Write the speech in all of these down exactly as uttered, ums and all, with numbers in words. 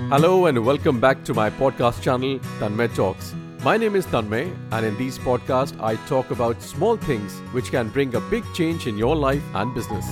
Hello and welcome back to my podcast channel, Tanmay Talks. My name is Tanmay, and in these podcasts, I talk about small things which can bring a big change in your life and business.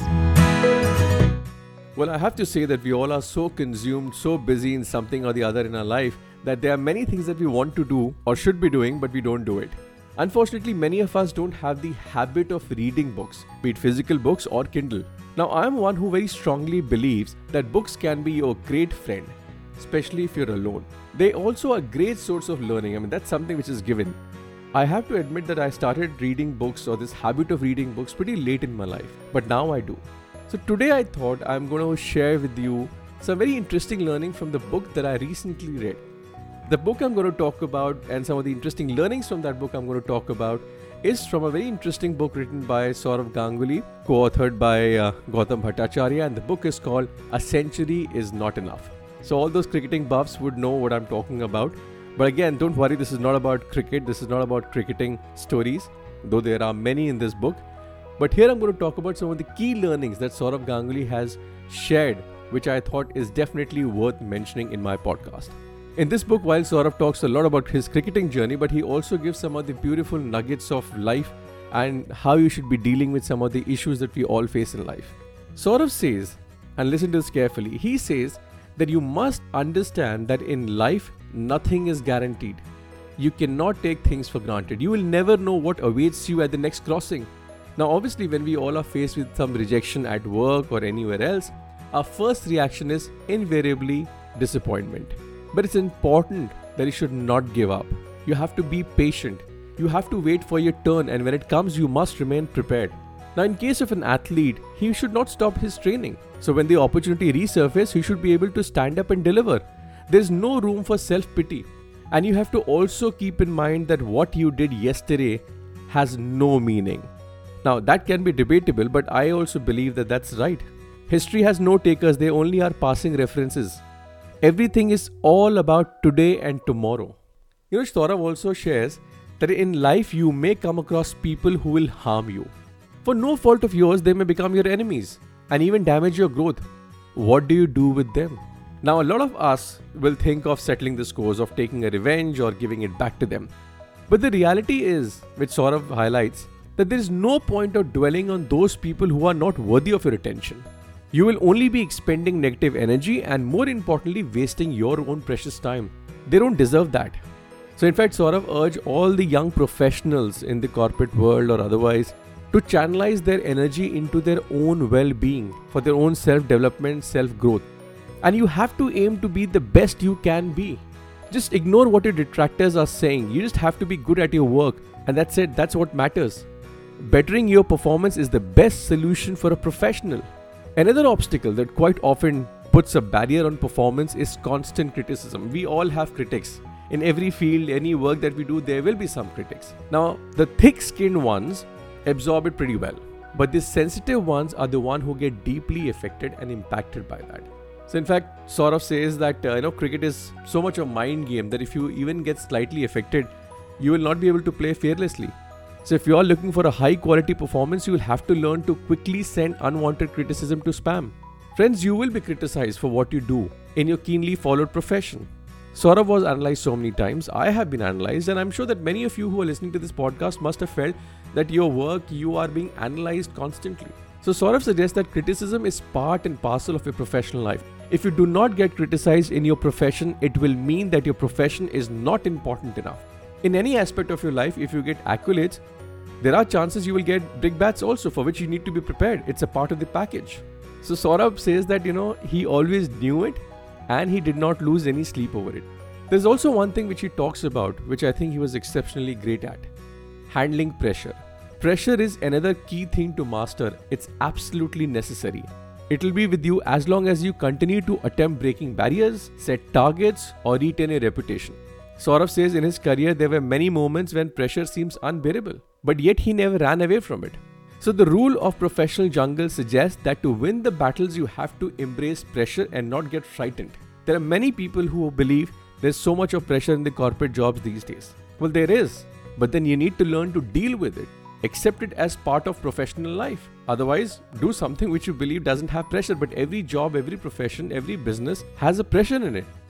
Well, I have to say that we all are so consumed, so busy in something or the other in our life that there are many things that we want to do or should be doing, but we don't do it. Unfortunately, many of us don't have the habit of reading books, be it physical books or Kindle. Now, I am one who very strongly believes that books can be your great friend, especially if you're alone. They also are a great source of learning. I mean, that's something which is given. I have to admit that I started reading books or this habit of reading books pretty late in my life, but now I do. So today I thought I'm going to share with you some very interesting learning from the book that I recently read. The book I'm going to talk about and some of the interesting learnings from that book I'm going to talk about is from a very interesting book written by Saurav Ganguly, co-authored by uh, Gautam Bhattacharya, and the book is called A Century Is Not Enough. So all those cricketing buffs would know what I'm talking about. But again, don't worry, this is not about cricket. This is not about cricketing stories, though there are many in this book. But here I'm going to talk about some of the key learnings that Saurav Ganguly has shared, which I thought is definitely worth mentioning in my podcast. In this book, while Saurav talks a lot about his cricketing journey, but he also gives some of the beautiful nuggets of life and how you should be dealing with some of the issues that we all face in life. Saurav says, and listen to this carefully, he says that you must understand that in life, nothing is guaranteed. You cannot take things for granted. You will never know what awaits you at the next crossing. Now, obviously, when we all are faced with some rejection at work or anywhere else, our first reaction is invariably disappointment. But it's important that you should not give up. You have to be patient. You have to wait for your turn, and when it comes, you must remain prepared. Now, in case of an athlete, he should not stop his training. So when the opportunity resurfaces, he should be able to stand up and deliver. There is no room for self-pity. And you have to also keep in mind that what you did yesterday has no meaning. Now, that can be debatable, but I also believe that that's right. History has no takers, they only are passing references. Everything is all about today and tomorrow. You know, Saurav also shares that in life you may come across people who will harm you. For no fault of yours, they may become your enemies and even damage your growth. What do you do with them? Now, a lot of us will think of settling the scores, of taking a revenge or giving it back to them. But the reality is, which Saurav highlights, that there is no point of dwelling on those people who are not worthy of your attention. You will only be expending negative energy and, more importantly, wasting your own precious time. They don't deserve that. So in fact, Saurav urged all the young professionals in the corporate world or otherwise to channelize their energy into their own well-being, for their own self-development, self-growth. And you have to aim to be the best you can be. Just ignore what your detractors are saying. You just have to be good at your work, and that's it. That's what matters. Bettering your performance is the best solution for a professional. Another obstacle that quite often puts a barrier on performance is constant criticism. We all have critics. In every field, any work that we do, there will be some critics. Now, the thick-skinned ones absorb it pretty well, but the sensitive ones are the ones who get deeply affected and impacted by that. So in fact, Saurav says that uh, you know cricket is so much a mind game that if you even get slightly affected, you will not be able to play fearlessly. So if you are looking for a high quality performance, you will have to learn to quickly send unwanted criticism to spam. Friends, you will be criticized for what you do in your keenly followed profession. Saurav was analyzed so many times. I have been analyzed, and I'm sure that many of you who are listening to this podcast must have felt that your work, you are being analyzed constantly. So Saurav suggests that criticism is part and parcel of your professional life. If you do not get criticized in your profession, it will mean that your profession is not important enough. In any aspect of your life, if you get accolades, there are chances you will get brickbats also, for which you need to be prepared. It's a part of the package. So Saurav says that, you know, he always knew it and he did not lose any sleep over it. There's also one thing which he talks about, which I think he was exceptionally great at. Handling pressure. Pressure is another key thing to master. It's absolutely necessary. It will be with you as long as you continue to attempt breaking barriers, set targets, or retain a reputation. Saurav says in his career there were many moments when pressure seems unbearable, but yet he never ran away from it. So the rule of professional jungle suggests that to win the battles you have to embrace pressure and not get frightened. There are many people who believe there's so much of pressure in the corporate jobs these days. Well, there is, but then you need to learn to deal with it. Accept it as part of professional life. Otherwise, do something which you believe doesn't have pressure. But every job, every profession, every business has a pressure in it.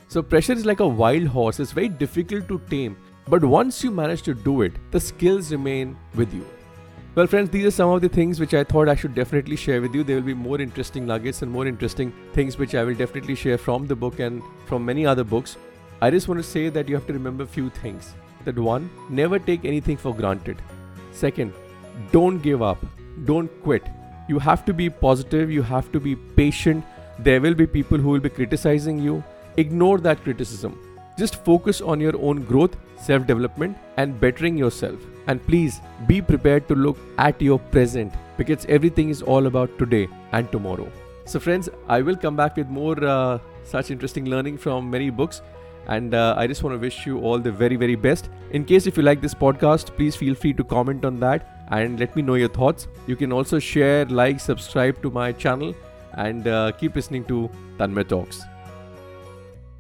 So pressure is like a wild horse. It's very difficult to tame. But once you manage to do it, the skills remain with you. Well, friends, these are some of the things which I thought I should definitely share with you. There will be more interesting nuggets and more interesting things which I will definitely share from the book and from many other books. I just want to say that you have to remember a few things. That one, never take anything for granted. Second, don't give up. Don't quit. You have to be positive. You have to be patient. There will be people who will be criticizing you. Ignore that criticism. Just focus on your own growth, self-development, and bettering yourself. And please be prepared to look at your present, because everything is all about today and tomorrow. So friends, I will come back with more uh, such interesting learning from many books. And uh, I just want to wish you all the very, very best. In case if you like this podcast, please feel free to comment on that and let me know your thoughts. You can also share, like, subscribe to my channel, and uh, keep listening to Tanmay Talks.